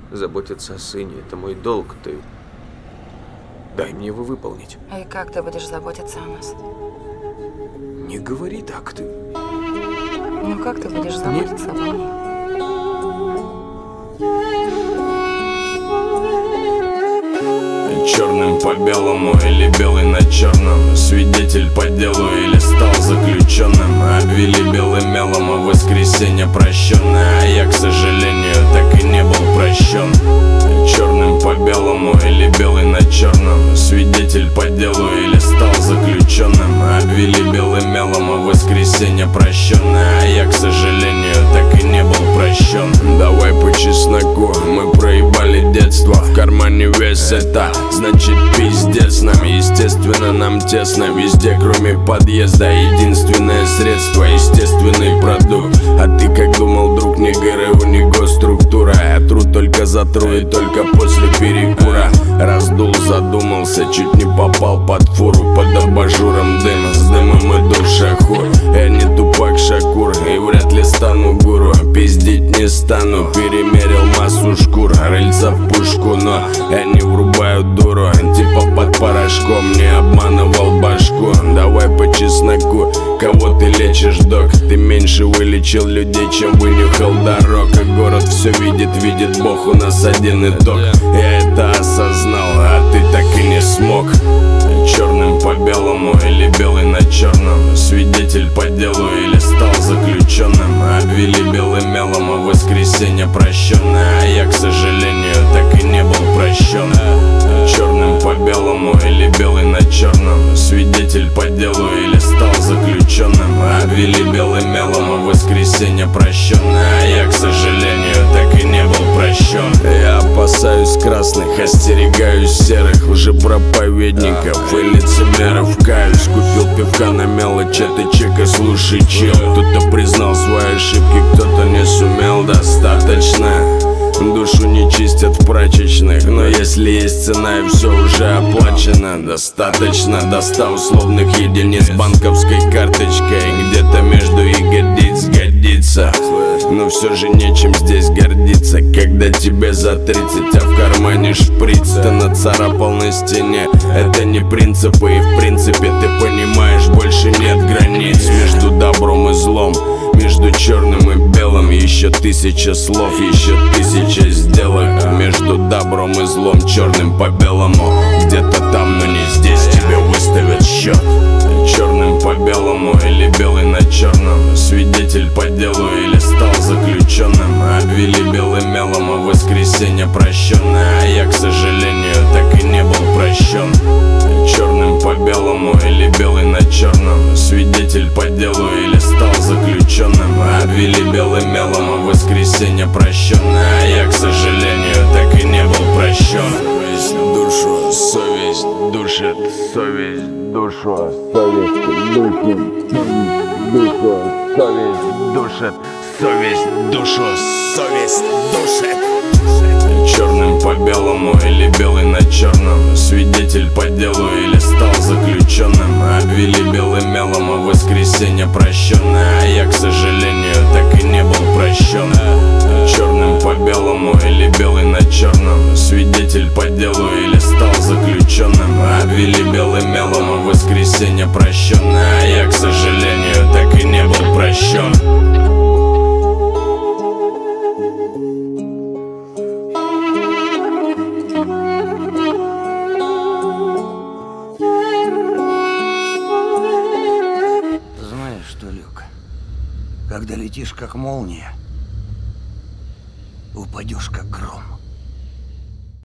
Заботиться о сыне – это мой долг. Ты дай мне его выполнить. И как ты будешь заботиться о нас? Не говори так, ты. Ну как ты будешь заботиться обо мне? Черным по белому или белый на черном. Свидетель по делу или стал заключенным. Обвели белым мелом, а воскресенье прощенное. А я, к сожалению, так и не был прощен. Черным по белому или белый на черном. Свидетель по делу или стал заключенным. Обвели белым мелом, а воскресенье прощенное. А я, к сожалению, так и не был прощен. Давай по чесноку, мы проебали детство. В кармане весь это, значит пиздец нам. Естественно, нам тесно везде, кроме подъезда. Единственное средство, естественный продукт. А ты как думал, друг, не ГРУ, не госструктура. Я тру только за тру и только после перекура. Раздул, задумался, чуть не попал под фуру. Под абажуром дым, с дымом иду в шахур. Я не Тупак Шакур и вряд ли стану гуру. Пиздить не стану, перемерил массу шкур. Рыльца в пушку, но я не врубаю дуру. Типа под порошком, не обманывал башку. Давай по чесноку, кого ты лечишь, док? Ты меньше вылечил людей, чем вынюхал дорог. А город все видит, видит Бог, у нас один итог. Я это осознал, а ты так и не смог. Черным по белому или белый на черном. Свидетель по делу или стал заключенным. Обвели белым мелом, а воскресенье прощенное. А я, к сожалению, так и не был прощен. Черным по белому или белый на черном. Свидетель по делу или стал заключенным. Обвели белым мелом, а воскресенье прощенное. А я, к сожалению, так и не был прощен. Я опасаюсь красных, остерегаюсь серых лжепроповедников и лицемеров. Каюсь, купил пивка на мелочь, это чека, слушай, чел. Кто-то признал свои ошибки, кто-то не сумел. Достаточно, душу не чистят в прачечных. Но если есть цена и все уже оплачено, достаточно до 100 условных единиц банковской карточкой. Где-то между ягодиц годится. Но все же нечем здесь гордиться, когда тебе за 30, а в кармане шприц. Ты нацарапал на стене, это не принципы. И в принципе ты понимаешь, больше нет границ между добром и злом, между черным и белым. Еще 1000 слов, еще 1000 сделок. Между добром и злом, черным по белому. Где-то там, но не здесь, тебе выставят счет. Черным по белому или белый на черном. Свидетель по делу или стал заключенным. Обвели белым мелом, а воскресенье прощенное. А я, к сожалению, так и не был прощен. Черным по белому или белый на черном. Свидетель по делу или стал заключенным. Обвели белым мелом, а воскресенье прощенное. А я, к сожалению, так и не был прощен. Душу, совесть душит, совесть душу, совесть душит, душу, совесть душит, совесть душу, совесть душит. Черным по белому или белый на черном. Свидетель по делу или стал заключенным. Обвели белым мелом, а воскресенье прощенное. А я, к сожалению, так и не был прощен. Черным по белому или белый на черном. Свидетель по делу или стал заключенным. Обвели белым мелом, а воскресенье прощенное. А я, к сожалению, так и не был прощен. Знаешь что, Люк, когда летишь как молния, упадешь как гром.